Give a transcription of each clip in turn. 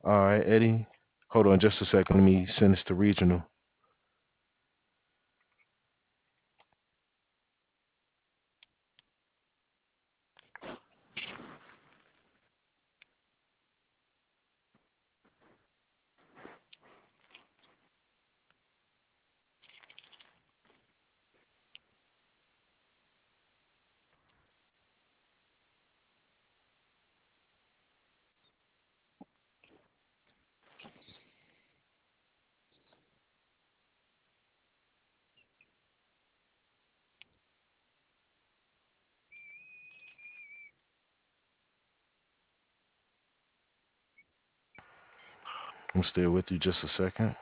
All right, Eddie. Hold on just a second. Let me send this to regional. I'm still with you just a second.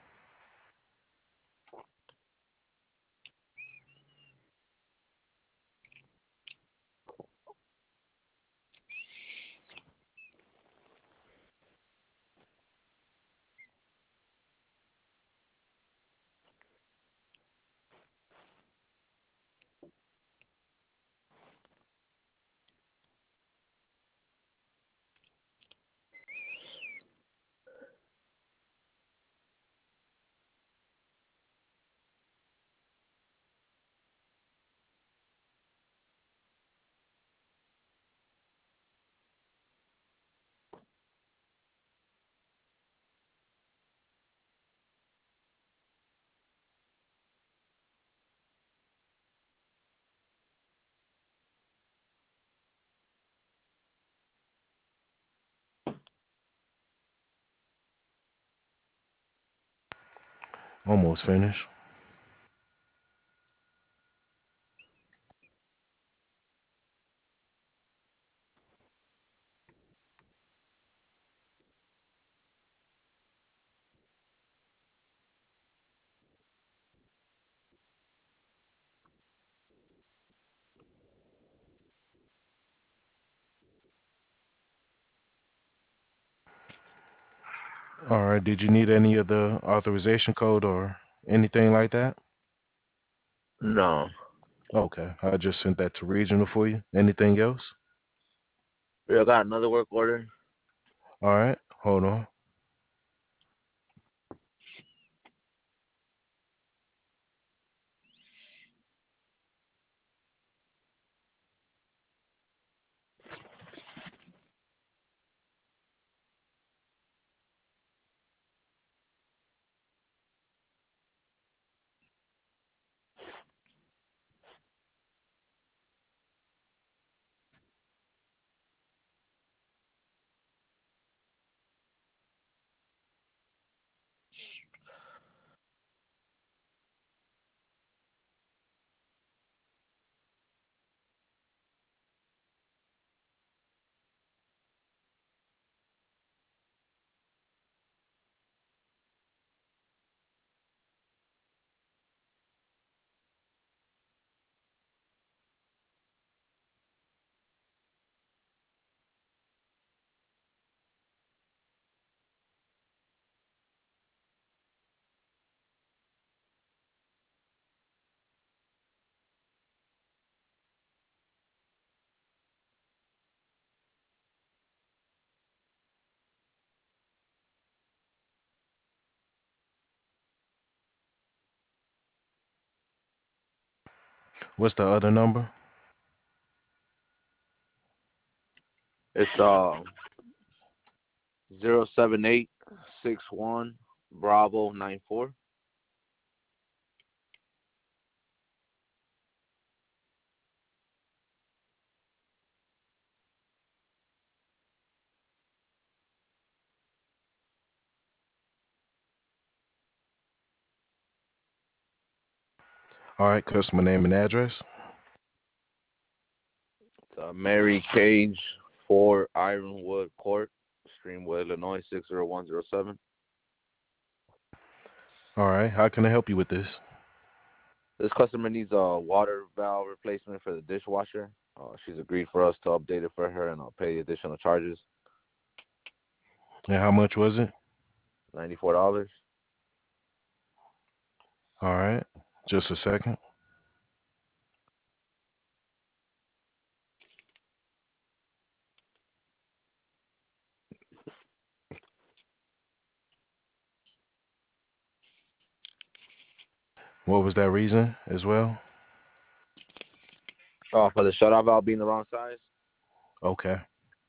Almost finished. All right. Did you need any of the authorization code or anything like that? No. Okay. I just sent that to regional for you. Anything else? We got another work order. All right. Hold on. What's the other number? It's 07861 Bravo 94. All right. Customer name and address. It's Mary Cage, 4 Ironwood Court, Streamwood, Illinois 60107. All right. How can I help you with this? This customer needs a water valve replacement for the dishwasher. She's agreed for us to update it for her and I'll pay the additional charges, And how much was it? $94. All right. Just a second. What was that reason as well? Oh, for the shutoff valve being the wrong size. Okay.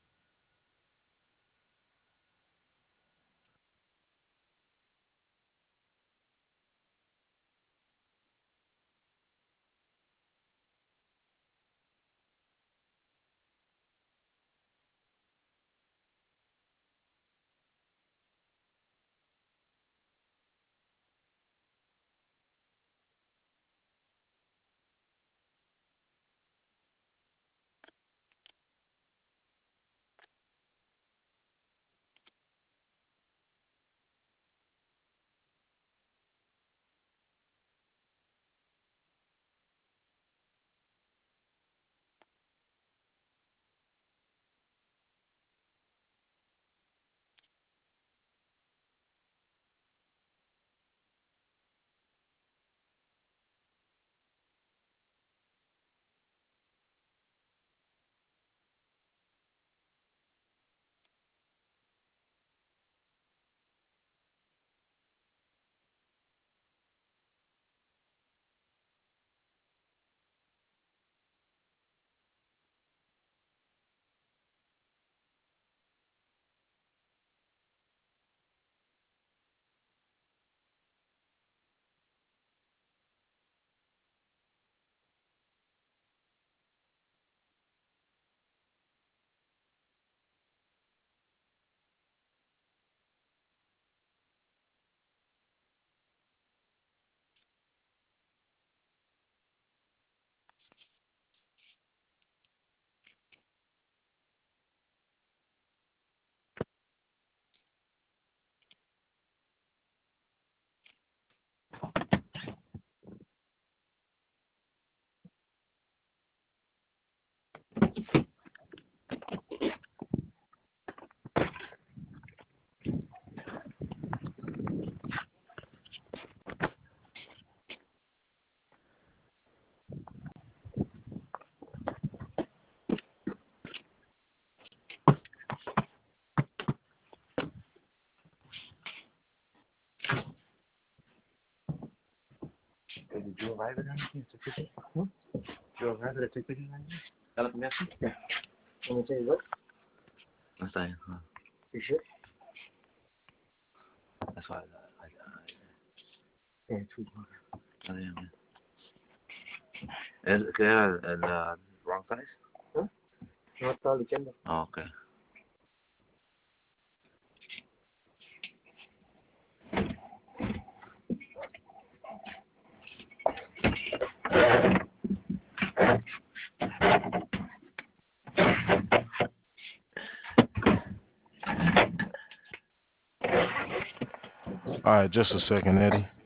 Did you arrive at anything? Take pictures? Did you arrive at a take pictures? ¿Ya la comiste? Yeah. Want me to tell you what? Está bien. You sure? That's why yeah, it's sweet. Está bien. ¿Qué era el wrong size? ¿Ah? No estaba diciendo. Oh, okay. All right, just a second, Eddie.